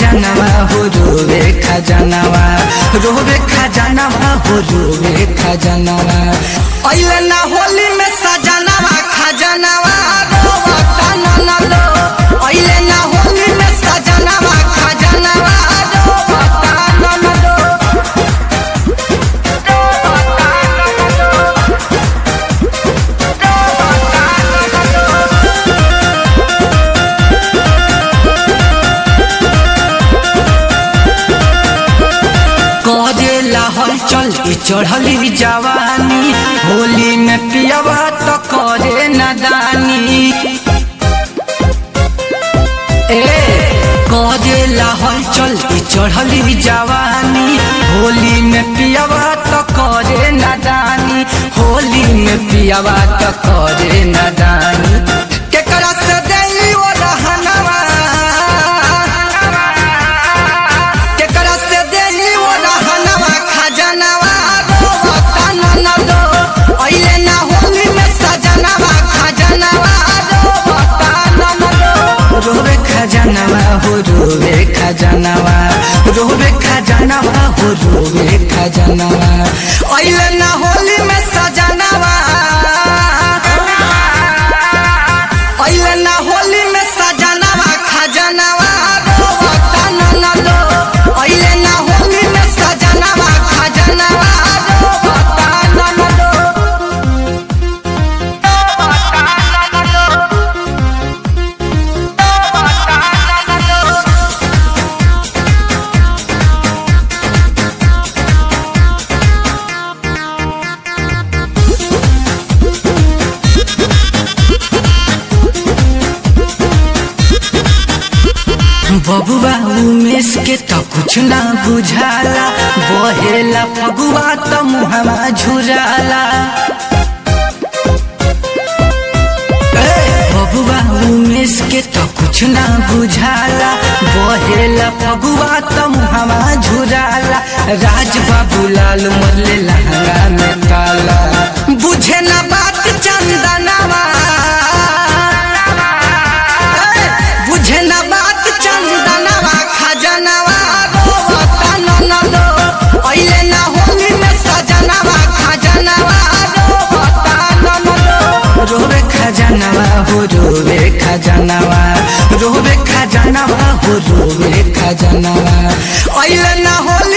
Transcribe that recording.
खजानवा हो रोवे खजानवा, रोवे खजानवा हो रोवे खजानवा। अइले ना होली में सजनवा खजानवा रोवता ननदो, अइले ना होली में सजनवा खजानवा रोवता ननदो। करेला हलचल ई चढ़ली जवानी, होली में पियवा तो करे नदानी। करेला हलचल ई चढ़ली जवानी, होली में पियवा तो करे नदानी, होली में पियवा तो करे नदानी। केकरा से देली ओ रहनवा, केकरा से देली ओ रहनवा खजानवा रोवता ननदो, अइले ना होली में सजनवा खजानवा रोवता ननदो। रोवे खजानवा हो रोवे खजानवा, रोवे खजानवा हो रोवे खजानवा। अइले ना होली में सजनवा, अइले ना होली में सजनवा खजानवा रोवता ननदो, अइले ना होली में सजनवा खजानवा रोवता ननदो। बबुआ उमेश के तो कुछ ना बुझाला, बहेला फगुआ तो मुहवा झुराला। बबुआ उमेश के तो कुछ ना बुझाला, बहेला फगुआ तो मुहवा झुराला। राज बाबू लाल मरले लहंगा में ताला, बुझे ना बात चंदनवा, बुझे ना बात चंदनवा खजानवा रोवता ननदो, अइले ना होली में सजनवा खजानवा रोवता ननदो। रोवे खजानवा हो रोवे खजानवा, रोवे खजानवा हो रोवे खजानवा। अइले ना होली